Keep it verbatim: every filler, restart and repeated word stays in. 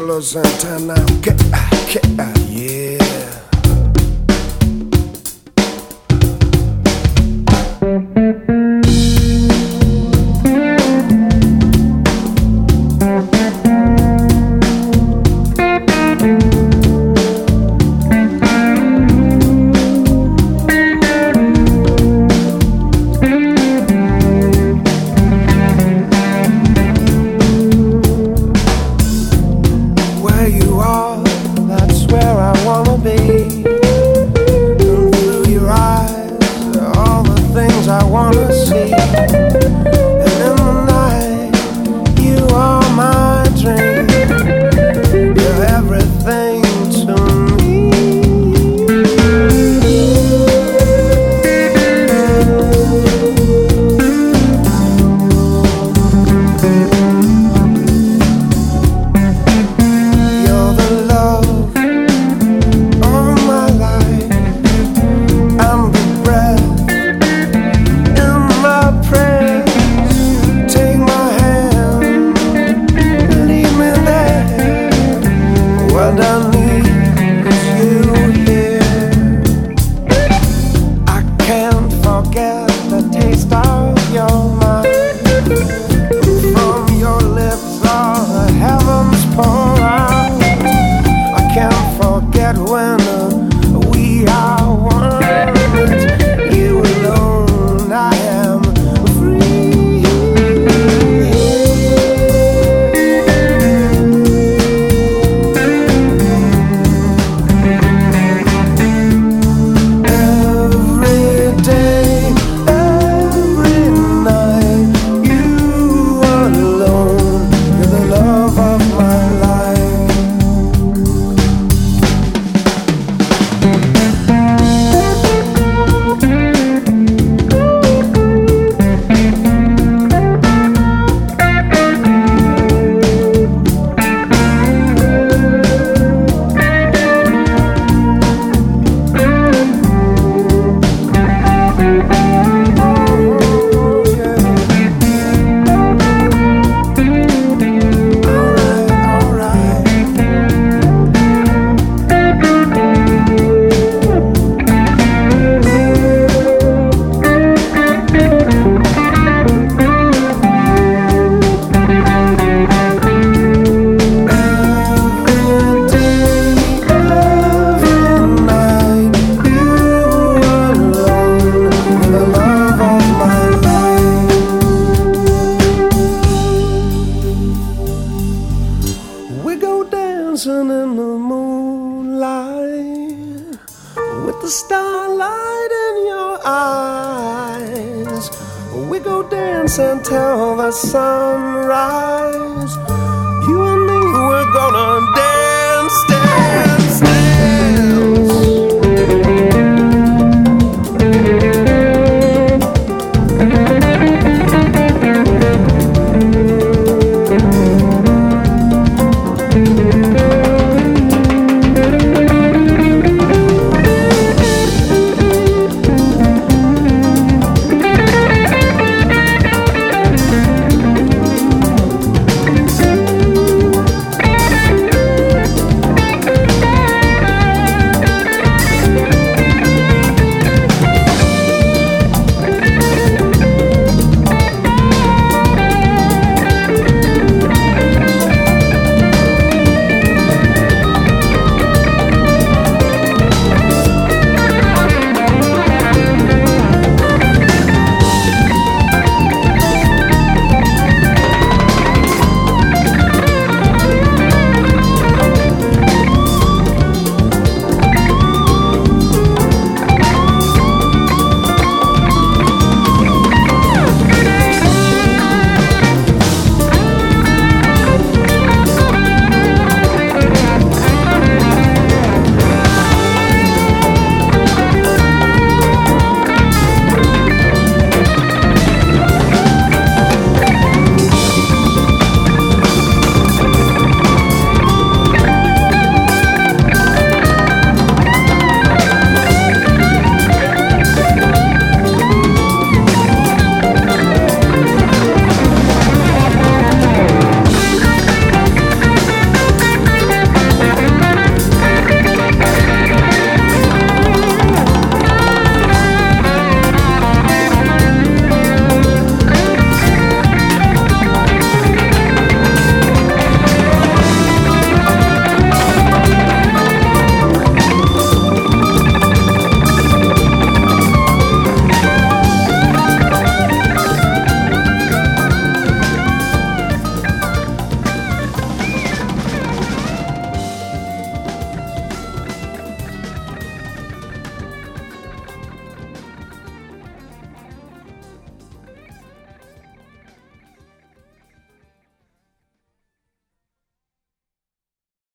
Carlos Santana, que, que, yeah. I wanna see, and in the night you are my dream. You're everything to me. You're the love of my life and the breath. What I need is you here. I can't forget the taste of your mind. From your lips all the heavens pour out. I can't forget when uh, we are one. It's you alone, I am free. In the moonlight, with the starlight in your eyes, we go dance until the sunrise.